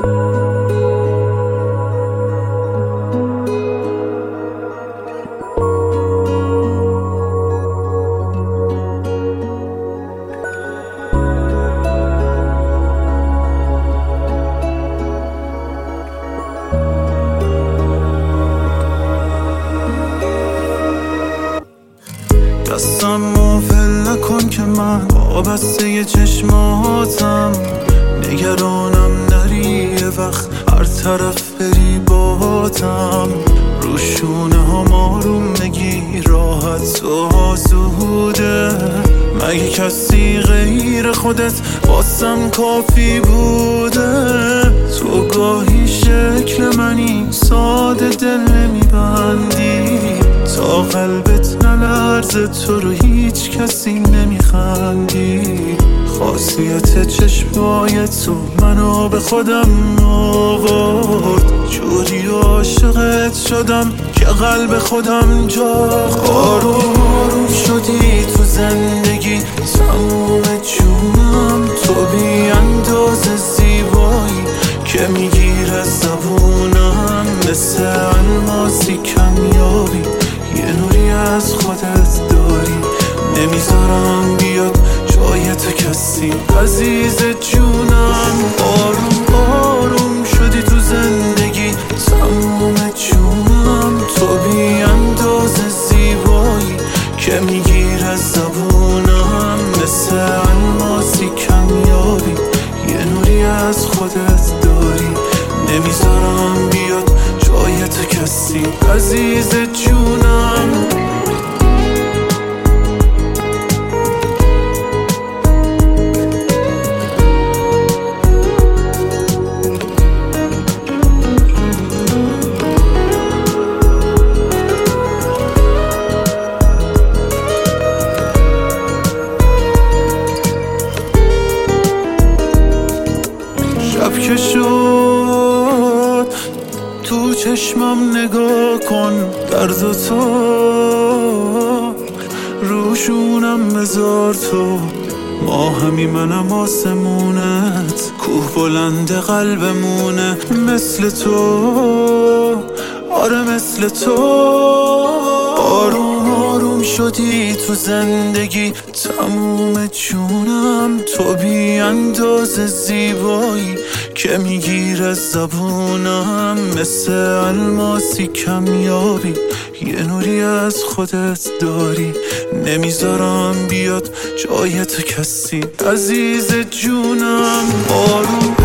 دستمو ول نکن که من وابسته چشماتم، نگرانم نری یه وقت هر طرف بری باتم، روشونه هم آروم نگی راحت و آسوده، مگه کسی غیر خودت واسم کافی بوده؟ تو گاهی شکل منی ساده دل نمیبندی، تا قلبت نلرزه تو رو هیچ کسی نمیخندی، خاصیت چشمای تو منو به خودم آورد، جوری عاشقت شدم که قلب خودم جا آروم آروم شدی تو زندگی تموم جونم، تو بی اندازه زیبایی که میگیره زبونم، مثل الماسی کمیابی یه نوری از خودت داری، نمیذارم بیاد جای تو کسی عزیز جونم، آروم آروم شدی تو زندگی تموم جونم، تو بی اندازه زیبایی که میگیره زبونم، مثل الماسی کمیابی یه نوری از خودت داری، نمیذارم بیاد جای تو کسی عزیز جونم. شب که شد تو چشمم نگاه کن، درد و تو روشونم بذار تو، ما همی منم آسمونت، کوه بلند قلبمونه، مثل تو آره مثل تو، آروم آروم شدی تو زندگی تموم جونم، تو بی اندازه زیبایی که میگیره زبونم، مثل الماسی کمیابی یه نوری از خودت داری، نمیذارم بیاد جای تو کسی عزیز جونم، آروم